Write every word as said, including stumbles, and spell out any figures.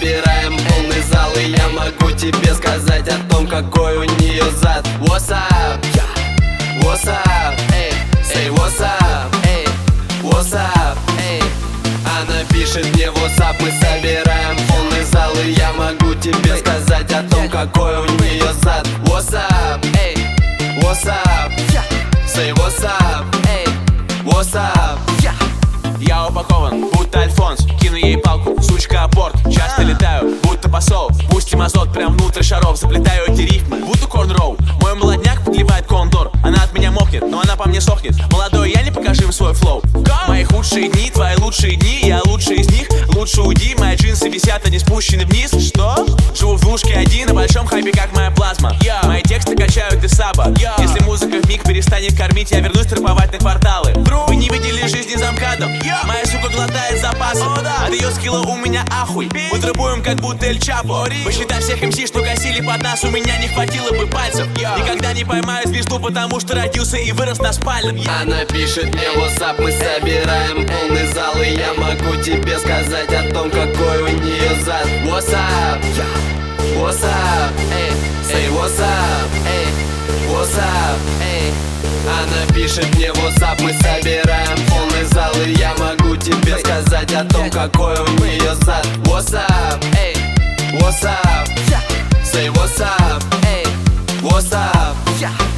собираем полный зал, и я могу тебе сказать о том, какой у нее зад. What's up? What's up? Эй, say what's up? Эй, what's up? Эй. Она пишет мне WhatsApp, мы собираем полный зал, и я могу тебе сказать о том, какой у нее зад. What's up? Эй, what's up? Say what's up? Эй, what's up? Я упакован, будто Альфонс, кину ей палку, сучка апорт. Часто летаю, будто посол, пустим азот прям внутрь шаров. Заплетаю эти рифмы, будто корнроу. Мой молодняк подливает кондор, она от меня мокнет, но она по мне сохнет. Молодой, я не покажу им свой флоу. Мои худшие дни, твои лучшие дни, я лучший из них. Лучше уйди, мои джинсы висят, они спущены вниз. Что? Живу в двушке один, на большом хайпе, как моя плазма. Мои тексты качают из саба. Если музыка вмиг перестанет кормить, я вернусь трэповать на кварталы. Вы не видели жизни за МКАДом? Моя сука глотает запасы, от ее скилла у меня ахуй. Мы требуем, как будто Эль Чапо. Посчитай всех эм си, что косили под нас, у меня не хватило бы пальцев. Никогда не поймаю звезду, потому что родился и вырос на спальном. Она пишет мне WhatsApp, мы собираем полный зал, и я могу тебе сказать о том, какой у нее зад. What's up? What's up? Эй, say what's up? Эй, what's up? Эй. Она пишет мне WhatsApp, мы собираем полный зал, и я могу тебе сказать о том, какой у нее зад. What's up? Эй, what's up? Say what's up? Эй, what's up?